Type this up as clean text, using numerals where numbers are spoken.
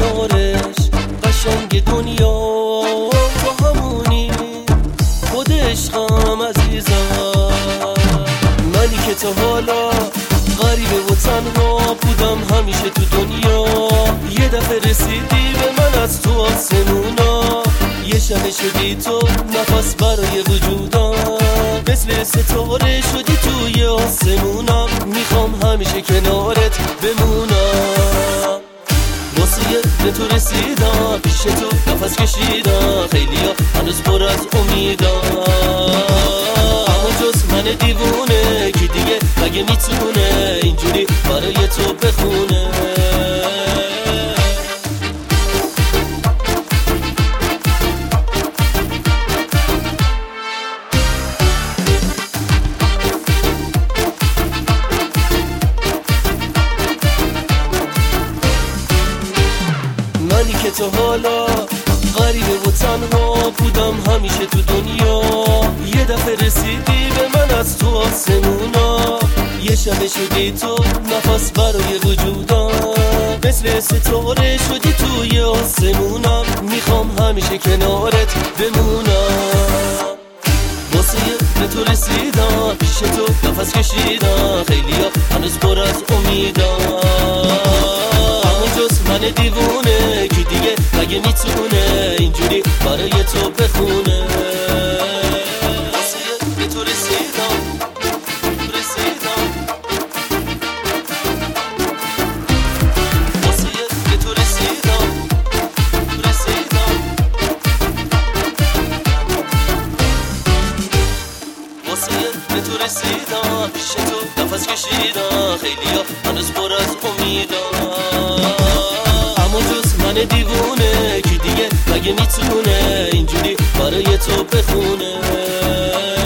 کنارش قشنگ دنیا تو همونی خود عشقم عزیزم. منی که تا حالا غریبه و تنها بودم همیشه تو دنیا، یه دفعه رسیدی به من از تو آسمونا، یه شب شدی تو نفس برای وجودم، مثل ستاره شدی توی آسمونم، میخوام همیشه کنارت بمونم. واسه به تو رسیدم، پیش تو نفس کشیدم، خیلی ها هنوز پر از امیدم، اما جز من دیوونه که دیگه مگه میتونه اینجوری برای تو بخونه. منی که تا حالا غریبه و تنها بودم همیشه تو دنیا، یه دفعه رسیدی به من از تو آسمونا، یه شب شدی تو نفس برای وجودم، مثل ستاره شدی توی آسمونم، میخوام همیشه کنارت بمونم. واسه به تو رسیدم، پیش تو نفس کشیدم، خیلی ها هنوز پر از امیدم، اما جز من دیوونه که دیگه مگه میتونه اینجوری برای تو بخونه. واسه به تو رسیدم واسه به تو رسیدم واسه به تو رسیدم، پیش تو نفس کشیدم، خیلی ها هنوز پر از امیدم، اما جز من دیوونه که دیگه مگه میتونه اینجوری برای تو بخونه.